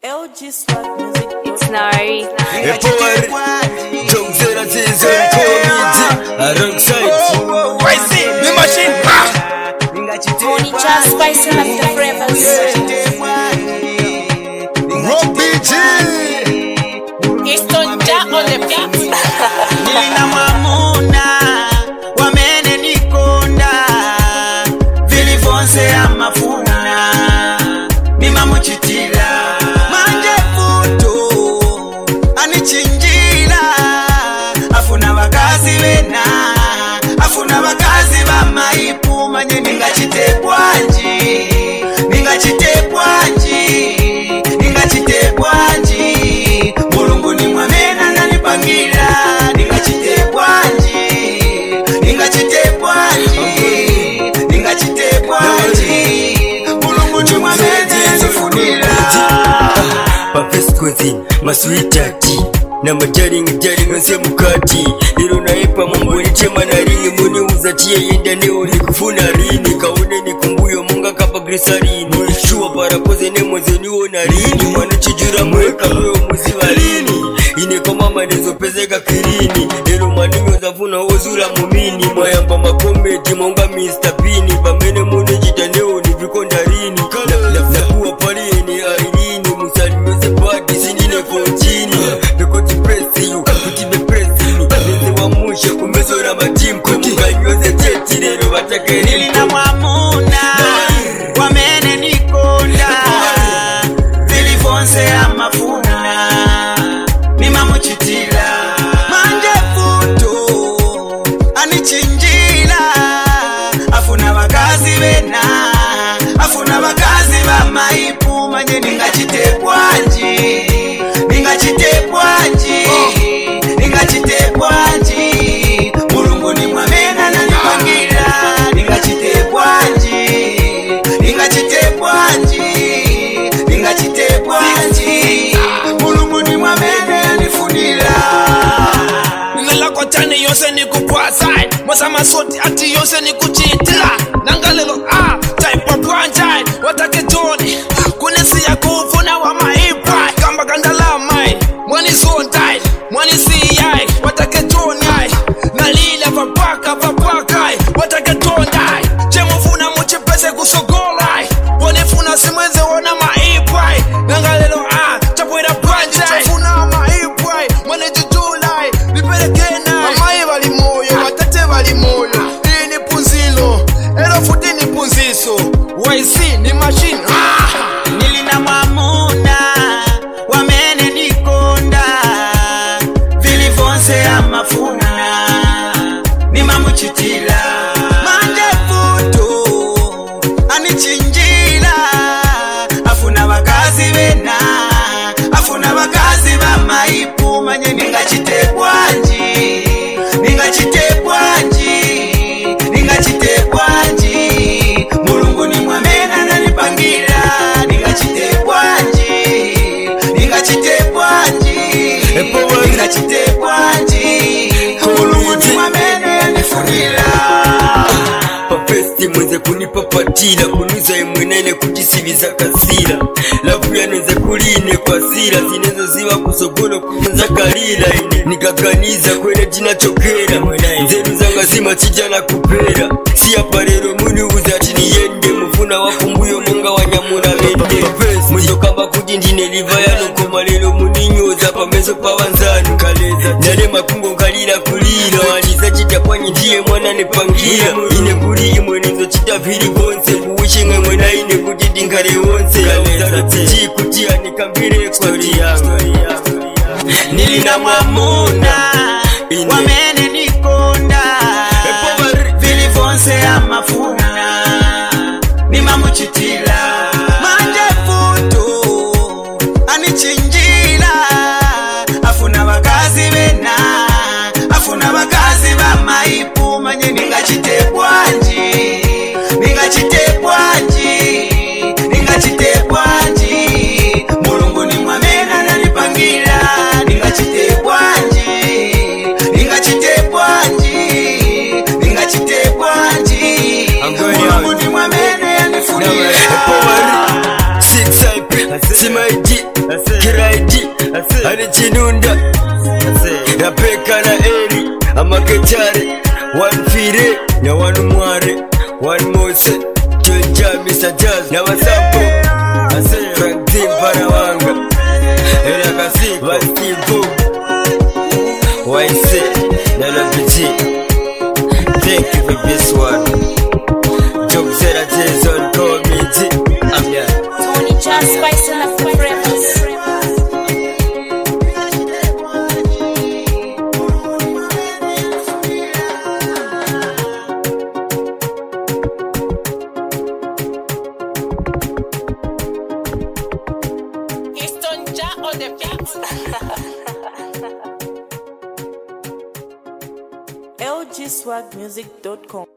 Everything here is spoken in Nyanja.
LG Swag Music. It's Nari. Tony just spicing up the flavors. It's Tonja on the beat. Nilina mwamuna wamene nikonda vilivonse amafuna nimamuchitira manje futo anichinjira afuna bakazi bena afuna bakazi bamaipu manye ningachite bwanji mulungu ni mwamena nanipangira ningachite bwanji mulungu ni mwamena nanifunira Papesquezin, maswitati na majaringa nse mukati lero naepa mumboni chema na ringi muni uzatia yenda neo nikufuna rini kaone nikumbuyo munga kapa grisarini shuwa parakoze ne mwezeni wona rini mwana chijura mweka mwe muzi warini ine koma manezo pezeka kirini lero maninyo zafuna ozura mumini mwayamba makomedi monga Mr. Pini pamene mune jita neo nivikonda rini na kuwa pali ene airini musali mweze padi sinine fonchini bekoti presi yu kutibe presi mi neze wa musha kumezora matimu kumunganyoze cheti lero batake nilina mwamuna wamene nikonda vilivonse amafuna nimamuchitira manje futo anichinjira afuna bakazi bena afuna bakazi bamaipu manye ningachite bwanji mulungu ni mwamena nanipangira ningachite bwanji mulungu ni mwamena nanifunira nilakotani yose nikupwasai mwasa masoti ati yose nikuchitila nangalelo taipa bwanjai watake joni kunesi ya kufuna wa maipai kamba kandalamai mwani zontai mwani siyai watake joni nalila vapakai watake tondai chemufuna muchipese kusogolai wanifuna simweze wona maipai nangalelo chapwera bwanjai chafuna maipai mwani jujulai nipelekena amai bali moyo watate bali moyo hii ni punzilo elo futi ni punziso YC ni machine nilina mwamuna wamene nikonda vilivonse amafuna nimamuchitira manje futo anichinjira afuna bakazi bena afuna bakazi bamaipu manye ningachite bwanji mulungu ni mwamena nanipangira ningachite bwanji mulungu ni mwamena nanifunira papesti mweze kunipapatila kunuza imwenene kutisiviza kasila lafu yaneze kuline kwa sila zinezo ziwa kusogolo kuyenza kalila ine nikakaniza kwene tinachokera nzeru zanga zima chijana kupera siapa lero muni uzati niyende mufuna wakumbuyo munga wanyamuna vende mwizo kamba kuti ndine liva yanokoma lero muninyoza pameso pawanzanu nale makungo nkalila kulila waniza chitapwanyi ndiye mwana nepangira ine kuli imwe nizo chitaviri konse kuwishinga mwena ine kuti dinkale wonse zaratsiji kuti anikambire story nilina mwamuna wamene nikonda vilivonse amafuna nimamuchitira manje futo anichinjira afuna bakazi bena afuna bakazi bamaipu manye ningachite bwanji mulungu ni mwamena nanipangira ningachite bwanji Ani Chinunda Napeka na Eri Amakechare One Fire Na one Mware One Mose Tunja Mr. Jazz Na Wasampo Frank Tim Parawanga Ela Kasi Vastivo Waise Nala Pichi. Thank you for this one. Job said I Jason called me G. I'm here. Tony Jazz spicing up the flavors. It's Tonja on the beat. lgswagmusic.com